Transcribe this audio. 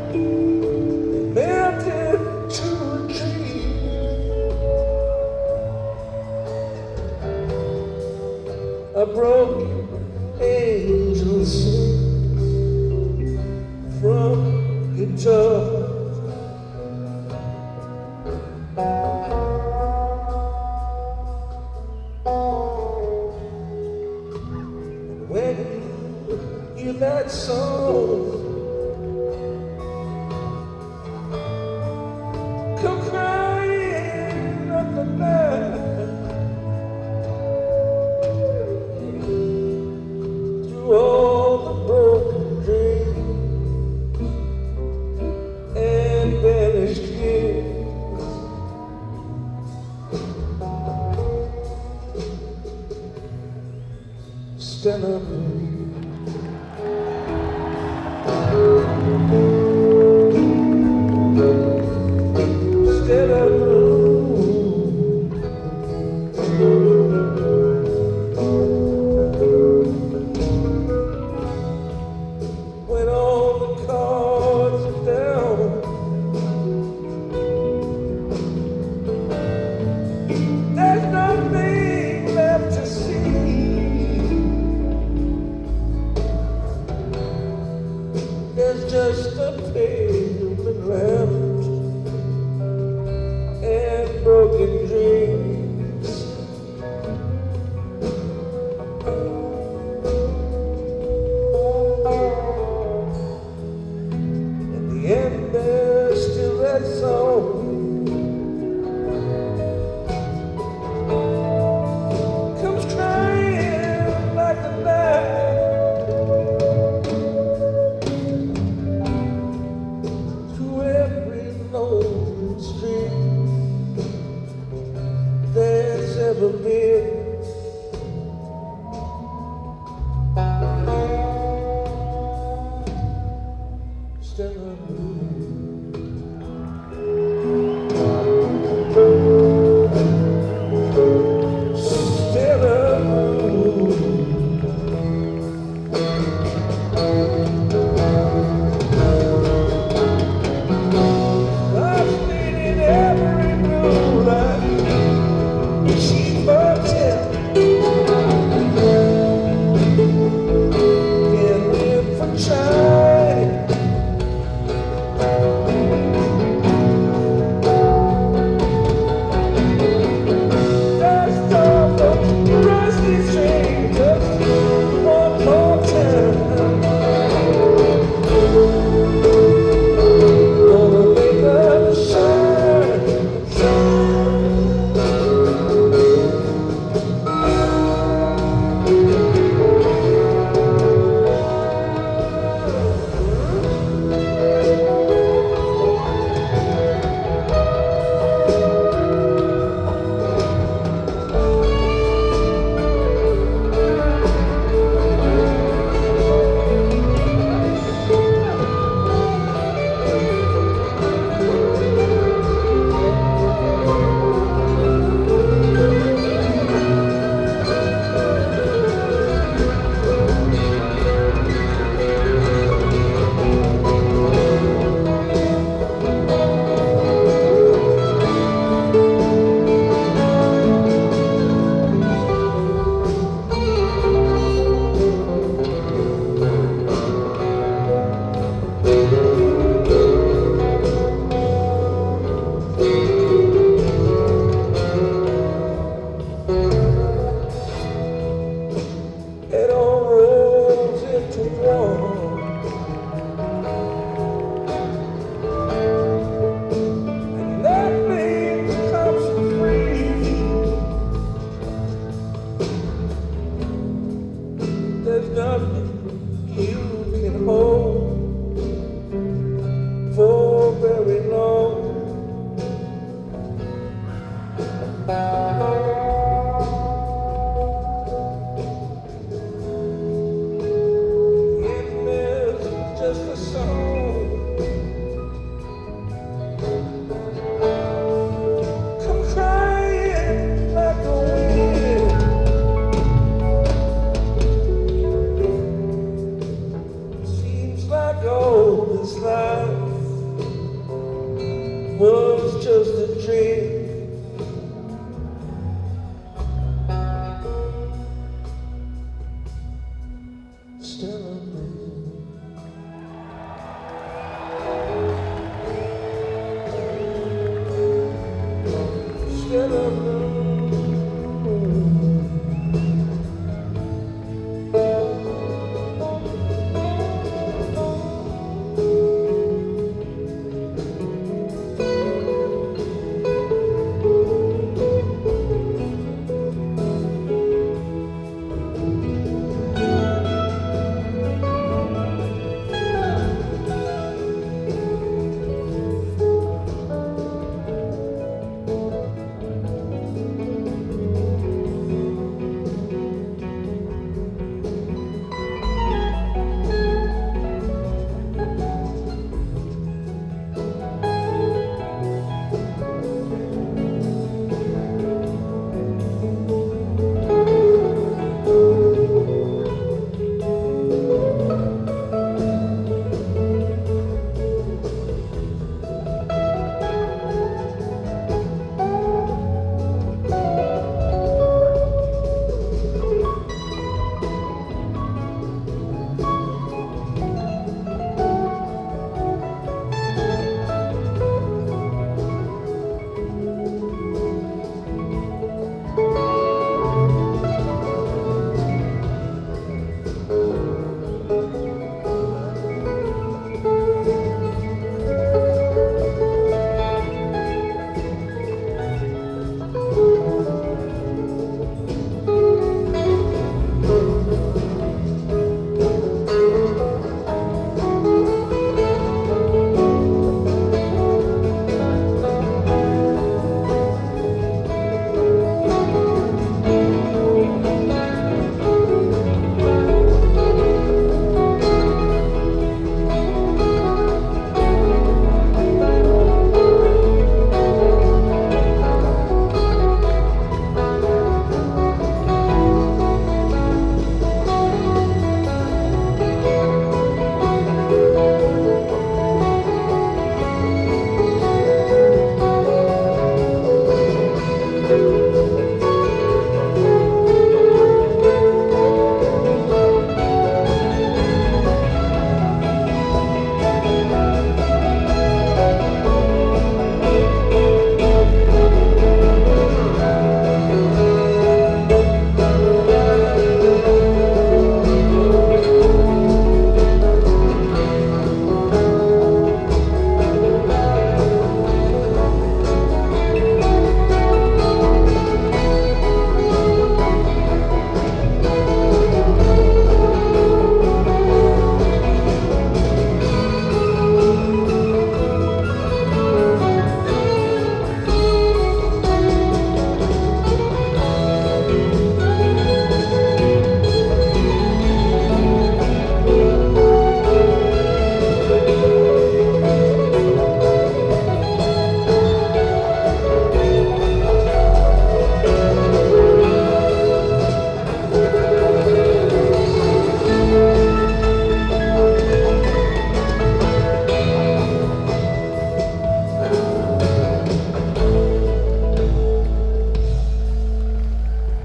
melted to a dream. A broken angel sings from guitar. When you hear that song, come crying up the night through all the broken dreams and vanished years. Stella Blue. Stella Blue. When all the cards are down, there's nothing left to see. There's just a pavement left and broken dreams. In the end, there's still that song. Comes crying like the night through every lonely street there's ever been. Stella Blue. Stella Blue. I've been in every blue light. She burns it. Can't live for trying. Dust off the rusty string just one more time. Gonna make up shine. It all rolls into one, and nothing comes for free. There's nothing you can hold for very long. Just a song. Come crying like the wind. Seems like all this life tree.